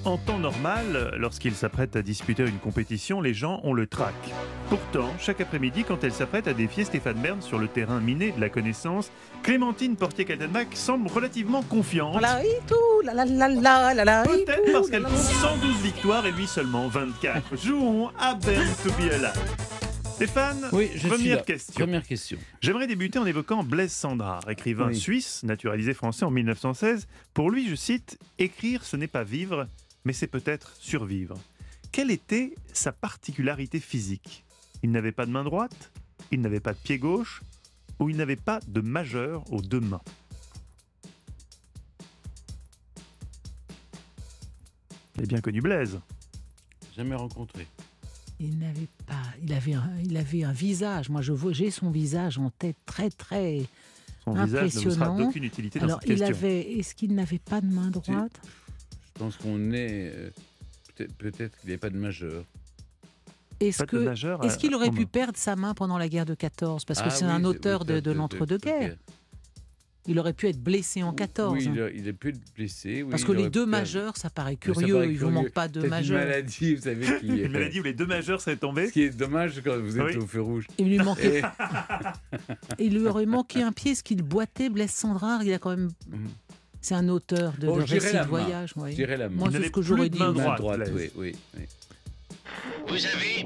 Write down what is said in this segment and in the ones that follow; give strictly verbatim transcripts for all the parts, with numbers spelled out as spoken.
En temps normal, lorsqu'il s'apprête à disputer une compétition, les gens ont le trac. Pourtant, chaque après-midi, quand elle s'apprête à défier Stéphane Bern sur le terrain miné de la connaissance, Clémentine Portier-Kaltenbach semble relativement confiante. La, et tout, la, la, la, la, la, la, et Peut-être tout, parce qu'elle la, compte la, la. cent douze victoires et lui seulement vingt-quatre. Jouons à Bern to be alive. Stéphane, Oui, je suis première là. question. Première question. J'aimerais débuter en évoquant Blaise Cendrars, écrivain Oui. suisse, naturalisé français en mille neuf cent seize. Pour lui, je cite, « Écrire, ce n'est pas vivre, mais c'est peut-être survivre ». Quelle était sa particularité physique ? Il n'avait pas de main droite, il n'avait pas de pied gauche, ou il n'avait pas de majeur aux deux mains. Vous avez bien connu Blaise. Jamais rencontré. Il n'avait pas. Il avait un, il avait un visage. Moi, je vois, j'ai son visage en tête très, très. Son visage ne vous sera Impressionnant. d'aucune utilité dans Alors, cette il question. avait. Est-ce qu'il n'avait pas de main droite ? Je pense qu'on est... euh, peut-être, peut-être qu'il n'y avait pas de majeur. Est-ce Pas de que. majeur, Est-ce qu'il euh, aurait aux pu mains. perdre sa main pendant la guerre de quatorze ? Parce que Ah c'est oui, un auteur oui, de, de de- l'entre-deux-guerres. Il aurait pu être blessé en quatorze. Oui, il a, il a pu être blessé. Oui, Parce il que les aurait deux pu- majeurs, ça paraît Mais ça curieux. paraît Il ne vous curieux. manque pas de Peut-être majeurs. une maladie, vous savez, qui Une maladie où les deux majeurs seraient tombés. Ce qui est dommage quand vous êtes Oui. au feu rouge. Il lui manquait. Et- Il lui aurait manqué un pied, ce qu'il boitait, Blaise Cendrars. Il a quand même. Mhm. C'est un auteur de, Bon, de je dirais récits la de main. voyage. oui. Je dirais la main. Moi, Il c'est n'avait ce que plus j'aurais de dit. main oui. Main droite, droite, Blaise. oui, oui, oui. Vous avez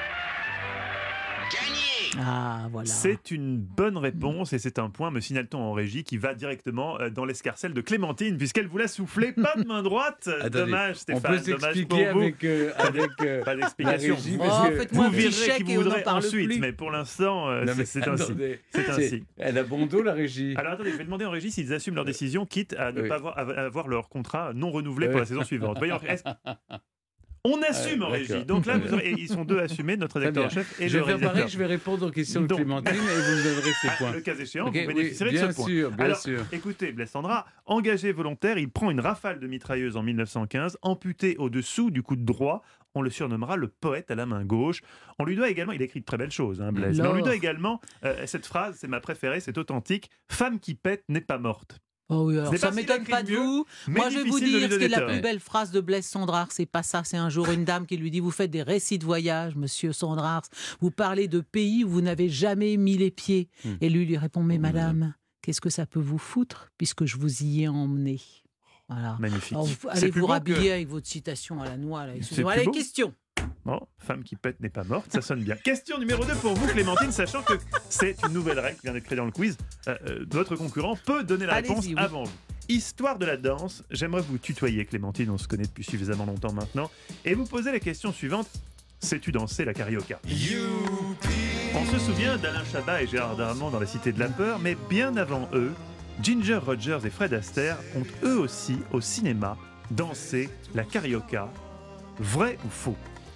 gagné. Ah, voilà. C'est une bonne réponse et c'est un point, me signale-t-on en régie, qui va directement euh, dans l'escarcelle de Clémentine, puisqu'elle vous l'a soufflé. Pas de main droite. Attendez, Dommage, On Stéphane. peut dommage pour s'expliquer vous. avec, euh, avec euh, Pas la d'explication. régie. Oh, parce que- faites-moi Vous un petit verrez chèque qui et vous on n'en voudrez parle ensuite, plus. mais pour l'instant, euh, Non, mais c'est c'est ainsi. attendez, C'est c'est- ainsi. Elle a bon dos, la régie. Alors attendez, je vais demander en régie s'ils assument leur décision, quitte à ne Oui. pas avoir, à avoir leur contrat non renouvelé pour Oui. la saison suivante. Voyons, est-ce- On assume Ah, en régie. d'accord. Donc là, vous aurez- ils sont deux assumés, notre Très rédacteur en bien. chef et je le vais faire pareil, réalisateur. je vais répondre aux questions de Donc- Clémentine et vous me donnerez ces Ah, points. le cas échéant, Ok, vous oui, bénéficierez de bien ce point. sûr, bien Alors, sûr. écoutez, Blaise Cendrars, engagé volontaire, il prend une rafale de mitrailleuse en mille neuf cent quinze, amputé au-dessous du coude droit. On le surnommera le poète à la main gauche. On lui doit également, il a écrit de très belles choses, hein, Blaise, mais on lui L'or. doit également euh, cette phrase, c'est ma préférée, c'est authentique, femme qui pète n'est pas morte. Oh oui, alors C'est ça pas s'il m'étonne écrit pas de mieux, vous. mais Moi, je vais vous difficile de lui dire ce qui est donner la tort. plus belle phrase de Blaise Cendrars. C'est pas ça. C'est un jour une dame qui lui dit: vous faites des récits de voyage, monsieur Cendrars. Vous parlez de pays où vous n'avez jamais mis les pieds. Hmm. Et lui lui répond: mais Oh, madame, qu'est-ce que ça peut vous foutre puisque je vous y ai emmené. Voilà. Magnifique. Alors, vous- C'est allez plus vous beau rhabiller que- avec votre citation à la noix. Là. C'est Excusez-moi. plus Allez, beau. question. Bon, femme qui pète n'est pas morte, ça sonne bien. Question numéro deux pour vous, Clémentine, sachant que c'est une nouvelle règle qui vient d'être créée dans le quiz. Euh, euh, votre concurrent peut donner la Allez-y, réponse oui. avant vous. Histoire de la danse, j'aimerais vous tutoyer, Clémentine, on se connaît depuis suffisamment longtemps maintenant, et vous poser la question suivante. Sais-tu danser la carioca ? On se souvient d'Alain Chabat et Gérard Darmon dans La Cité de la Peur, mais bien avant eux, Ginger Rogers et Fred Astaire ont eux aussi, au cinéma, dansé la carioca. Vrai ou faux ?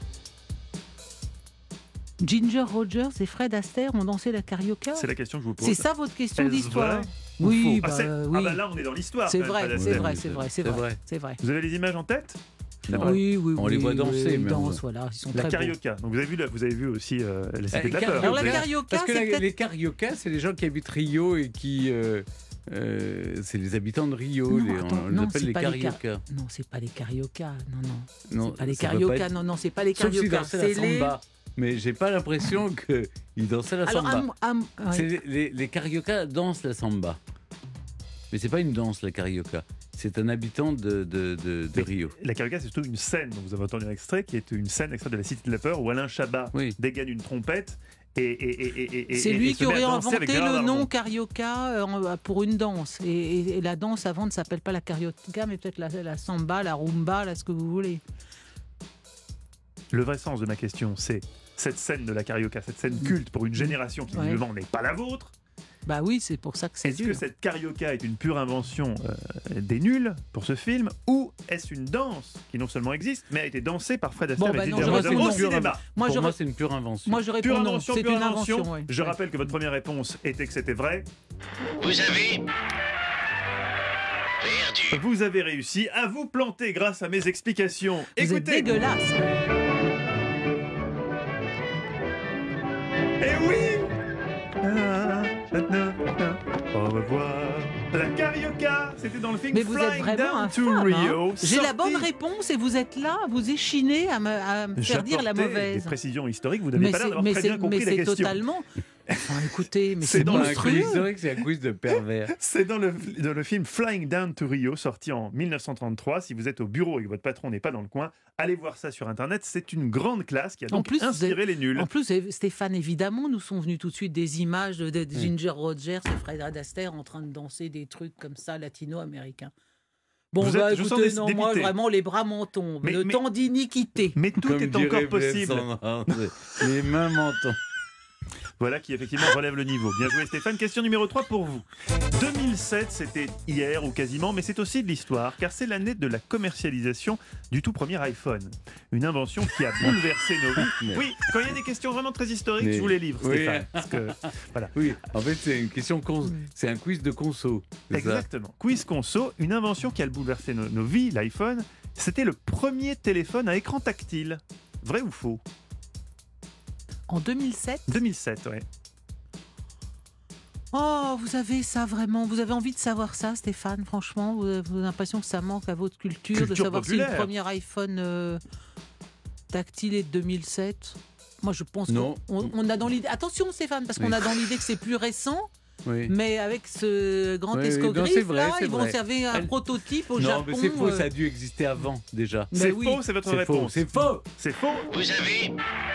Ginger Rogers et Fred Astaire ont dansé la carioca. C'est la question que je vous pose. C'est ça votre question Est-ce d'histoire? vrai ou Oui, faux bah, ah, c'est- oui. ah bah là, on est dans l'histoire. C'est quand même, vrai, Fred c'est Astaire. vrai, c'est vrai, c'est C'est vrai, vrai. c'est vrai. Vous avez les images en tête? Non. Oui, oui, On oui, les voit oui, danser, ils mais dansent, on- voilà, ils sont La très beaux. carioca. Donc vous avez vu, le- vous avez vu aussi euh, La Cité Eh, de la car- Peur. Alors la Vous avez- carioca, Parce que c'est la- peut-être... les cariocas, c'est les gens qui habitent Rio et qui... euh, euh, c'est les habitants de Rio. Non, les- attends, on les non, appelle c'est les pas les car- cariocas. Non, c'est pas les cariocas, non, non. Non, C'est pas les ça peut pas cariocas, être- non, non, c'est pas les Sauf s'ils cariocas. dansaient C'est la les... samba. Mais j'ai pas l'impression qu'ils dansaient la Alors, samba. am- am- ouais. C'est les, les, les cariocas dansent la samba. Mais c'est pas une danse, la carioca. C'est un habitant de, de, de, de Mais Rio. La carioca, c'est surtout une scène. Donc vous avez entendu un extrait qui est une scène extrait de La Cité de la Peur où Alain Chabat Oui. dégaine une trompette. Et, et, et, et, et, C'est et- lui et qui se met à aurait danser avec inventé Gérard le Darmon. nom carioca euh, en- pour une danse. Et, et- et la danse avant ne s'appelle pas la carioca, mais peut-être la, la samba, la rumba, là, ce que vous voulez. Le vrai sens de ma question, c'est cette scène de la carioca, cette scène culte pour une génération qui, Ouais. évidemment, n'est pas la vôtre. Bah oui, c'est pour ça que c'est Est-ce dur. que cette carioca est une pure invention euh, des nuls pour ce film, ou est-ce une danse qui non seulement existe, mais a été dansée par Fred Astaire Bon, bah et non, Ginger je Rogers réponds au non. cinéma? Moi, Pour je, moi, ré- c'est une pure invention. moi, je réponds Pure non. invention, C'est pure une invention. invention. ouais. Je Ouais. rappelle que votre première réponse était que c'était vrai. Vous avez perdu. Vous avez réussi à vous planter grâce à mes explications. Vous êtes Écoutez, dégueulasse. eh oui. Ah, ah, ah, ah. Au revoir. La Carioca, c'était dans le film Mais vous êtes Flying vraiment un Down to femme, Rio. hein. J'ai la sorti- bonne réponse et vous êtes là, vous échinez à me, à me faire dire la J'apportais mauvaise. des précisions historiques, vous n'avez Mais pas l'air c'est, d'avoir mais très c'est- bien compris mais la c'est question. totalement. Enfin, écoutez, mais C'est c'est dans Pas le un quiz monstrueux. historique, c'est un quiz de pervers. C'est dans le, dans le film Flying Down to Rio, sorti en mille neuf cent trente-trois. Si vous êtes au bureau et que votre patron n'est pas dans le coin, allez voir ça sur Internet. C'est une grande classe qui a En donc plus, vous inspiré avez- les nuls. En plus, Stéphane, évidemment, nous sont venus tout de suite des images de, de- de Ginger Rogers et Fred Astaire en train de danser des trucs comme ça, latino-américains. Bon, Vous bah, êtes- je sens écoutez, des- non, d'éviter. moi, vraiment, les bras m'en tombent. Mais- Le mais- temps d'iniquité. Mais tout Comme est dirait encore Blaise possible. Sandrard, les mains menton. Voilà qui effectivement relève le niveau. Bien joué Stéphane. Question numéro trois pour vous. deux mille sept, c'était hier ou quasiment, mais c'est aussi de l'histoire, car c'est l'année de la commercialisation du tout premier iPhone. Une invention qui a bouleversé nos vies. Mais- Oui, quand il y a des questions vraiment très historiques, Mais- je vous les livre, Oui. Stéphane. Parce que, voilà. Oui, en fait, c'est une question cons... c'est un quiz de conso. c'est ça Exactement. Quiz Conso, une invention qui a bouleversé nos, nos vies, l'iPhone. C'était le premier téléphone à écran tactile. Vrai ou faux? En deux mille sept. deux mille sept, ouais. Oh, vous avez ça vraiment. Vous avez envie de savoir ça, Stéphane, franchement. Vous avez vous avez l'impression que ça manque à votre culture, de Culture savoir si populaire. le premier iPhone euh, tactile est de deux mille sept. Moi, je pense Non. qu'on on- on a dans l'idée. Attention, Stéphane, parce qu'on Oui. a dans l'idée que c'est plus récent, Oui. mais avec ce grand Oui, oui, non, escogriffe, c'est vrai, là, c'est ils vont vrai. servir un Elle- prototype au non, Japon. mais c'est faux, euh, ça a dû exister avant déjà. mais C'est oui. faux, c'est votre C'est faux, réponse. c'est faux. C'est faux. Vous avez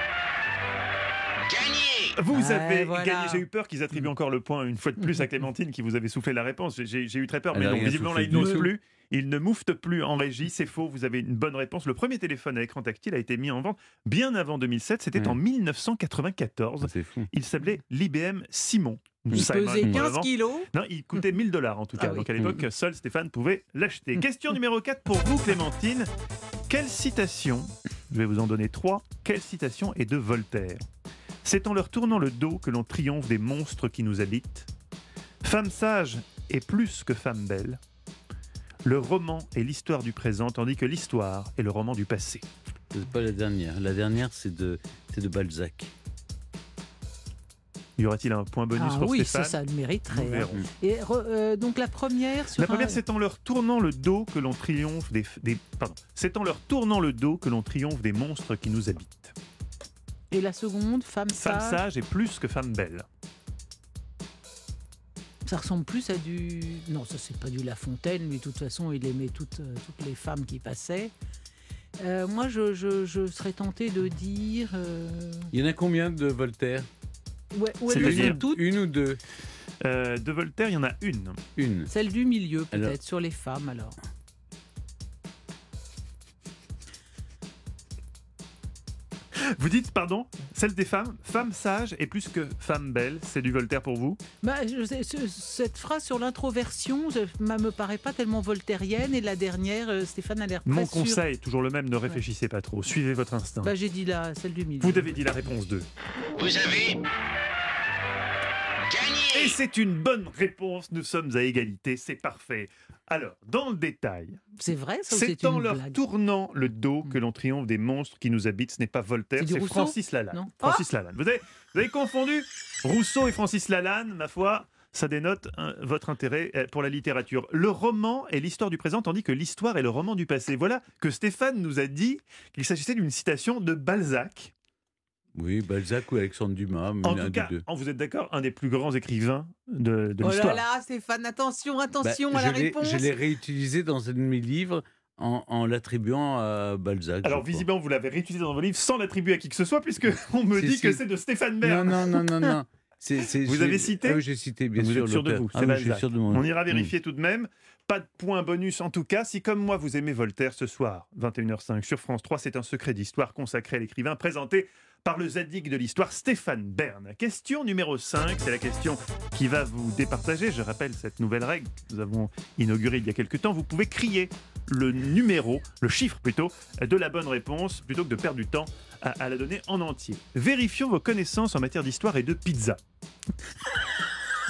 gagné. Vous Ouais, avez voilà. gagné. J'ai eu peur qu'ils attribuent encore le point une fois de plus à Clémentine qui vous avait soufflé la réponse. J'ai j'ai eu très peur, Elle mais a non, rien visiblement là, soufflé ils n'osent du tout. plus. Ils ne mouftent plus en régie. C'est faux. Vous avez une bonne réponse. Le premier téléphone à écran tactile a été mis en vente bien avant deux mille sept. C'était Ouais. en mille neuf cent quatre-vingt-quatorze. C'est fou. Il s'appelait l'I B M Simon. Il Simon, pesait comme quinze avant. kilos. Non, il coûtait mille dollars en tout cas. Ah oui. Donc à l'époque, seul Stéphane pouvait l'acheter. Question numéro quatre pour vous, Clémentine. Quelle citation, je vais vous en donner trois, quelle citation est de Voltaire? C'est en leur tournant le dos que l'on triomphe des monstres qui nous habitent. Femme sage est plus que femme belle. Le roman est l'histoire du présent, tandis que l'histoire est le roman du passé. C'est pas la dernière. La dernière, c'est de, c'est de Balzac. Y aura-t-il un point bonus Ah pour oui, Stéphane? ça, ça le mériterait. Nous hein. verrons. Et re- euh, donc la première sur La première, un- c'est en leur tournant le dos que l'on triomphe des, des pardon, c'est en leur tournant le dos que l'on triomphe des monstres qui nous habitent. Et la seconde, femme, Femme sage. sage est plus que femme belle. Ça ressemble plus à du. Non, ça c'est pas du La Fontaine, mais de toute façon il aimait toutes, euh, toutes les femmes qui passaient. Euh, moi je, je, je serais tentée de dire. euh, Il y en a combien de Voltaire? Ouais, où elles C'est-à-dire sont toutes. Une ou deux? Euh, de Voltaire, il y en a une. Une. Celle du milieu peut-être, Alors- sur les femmes alors. Vous dites, pardon, celle des femmes, femme sage est plus que femme belle, c'est du Voltaire pour vous? Bah, je sais, ce- cette phrase sur l'introversion ne me paraît pas tellement voltairienne et la dernière, euh, Stéphane a l'air Mon très sûr. conseil, toujours le même, ne réfléchissez pas trop, suivez votre instinct. Bah, j'ai dit là, celle du milieu. Vous avez dit la réponse deux. Vous avez Et gagné. c'est une bonne réponse, nous sommes à égalité, c'est parfait. Alors, dans le détail, C'est vrai, ça ou c'est c'est en une leur blague. tournant le dos que l'on triomphe des monstres qui nous habitent. Ce n'est pas Voltaire, C'est du c'est Rousseau Francis Lalanne. Non. Francis Lalanne. Vous avez, vous avez confondu Rousseau et Francis Lalanne, ma foi. Ça dénote hein, votre intérêt euh, pour la littérature. Le roman est l'histoire du présent, tandis que l'histoire est le roman du passé. Voilà que Stéphane nous a dit qu'il s'agissait d'une citation de Balzac. Oui, Balzac ou Alexandre Dumas, mais En l'un tout des cas, deux. en- vous êtes d'accord, un des plus grands écrivains de, de Oh là l'histoire. là, Stéphane, attention, Bah, attention à la je l'ai- réponse. Je l'ai réutilisé dans un de mes livres en, en l'attribuant à Balzac. Alors je crois. visiblement, vous l'avez réutilisé dans vos livres sans l'attribuer à qui que ce soit, puisque on me Si, dit si. que c'est de Stéphane Non, Bern. non, non, non, non. C'est- c'est- Vous j'ai- avez cité Ah oui, j'ai cité, bien Vous sûr. êtes sûr de l'auteur. vous, Ah c'est oui, je suis Balzac. sûr de mon- On ira Mm. vérifier tout de même. Pas de point bonus en tout cas. Si comme moi vous aimez Voltaire ce soir, vingt et une heures cinq sur France trois, c'est un secret d'histoire consacré à l'écrivain présenté par le zadig de l'histoire Stéphane Bern. Question numéro cinq, c'est la question qui va vous départager. Je rappelle cette nouvelle règle que nous avons inaugurée il y a quelques temps. Vous pouvez crier le numéro, le chiffre plutôt, de la bonne réponse plutôt que de perdre du temps à, à la donner en entier. Vérifions vos connaissances en matière d'histoire et de pizza.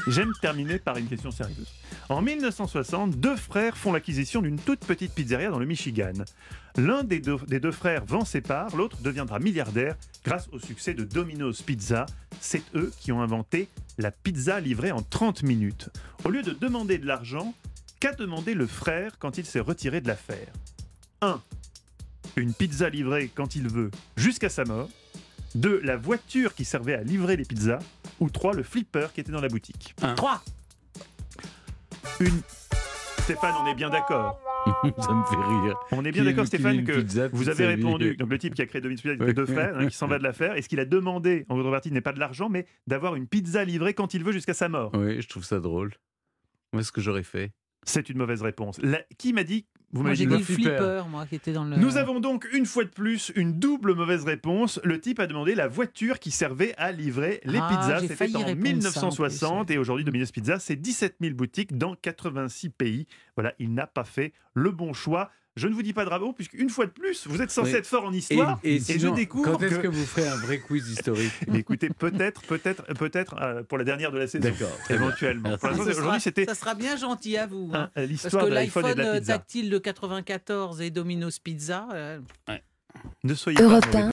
J'aime terminer par une question sérieuse. En mille neuf cent soixante, deux frères font l'acquisition d'une toute petite pizzeria dans le Michigan. L'un des deux, des deux frères vend ses parts, l'autre deviendra milliardaire grâce au succès de Domino's Pizza. C'est eux qui ont inventé la pizza livrée en trente minutes. Au lieu de demander de l'argent, qu'a demandé le frère quand il s'est retiré de l'affaire ? un. Une pizza livrée quand il veut, jusqu'à sa mort. deux. La voiture qui servait à livrer les pizzas. Ou trois. Le flipper qui était dans la boutique. trois. Une... Stéphane, on est bien d'accord. Ça me fait rire. On est bien Qu'il- d'accord, qu'il ait Stéphane, une que pizza toute vous sa avez vie. répondu. Donc le type qui a créé Domino's Pizza, il Oui. a deux frères, hein, qui s'en va de l'affaire. Et ce qu'il a demandé en contrepartie n'est pas de l'argent, mais d'avoir une pizza livrée quand il veut jusqu'à sa mort. Oui, je trouve ça drôle. Moi, ce que j'aurais fait. C'est une mauvaise réponse. La- Qui m'a dit Vous Moi, m'avez j'ai dit dit le le flipper. flipper, moi, qui était dans le. Nous avons donc une fois de plus une double mauvaise réponse. Le type a demandé la voiture qui servait à livrer les Ah, pizzas. j'ai C'était failli en répondre mille neuf cent soixante ça, en plus, ouais. et aujourd'hui Domino's Pizza, c'est dix-sept mille boutiques dans quatre-vingt-six pays. Voilà, il n'a pas fait le bon choix. Je ne vous dis pas de bravo, puisqu'une fois de plus, vous êtes censé Oui. être fort en Et, histoire. et je sinon, découvre quand est-ce que- que... vous ferez un vrai quiz historique Mais écoutez, peut-être, peut-être, peut-être euh, pour la dernière de la saison. D'accord, très bien. Éventuellement. Merci. Pour l'instant, Ça sera- aujourd'hui, c'était Ça sera bien gentil à vous. hein. hein, Parce l'histoire que de l'iPhone et de la l'iPhone pizza. tactile de quatre-vingt-quatorze et Domino's Pizza. euh, Ne soyez pas Europe mauvais. un.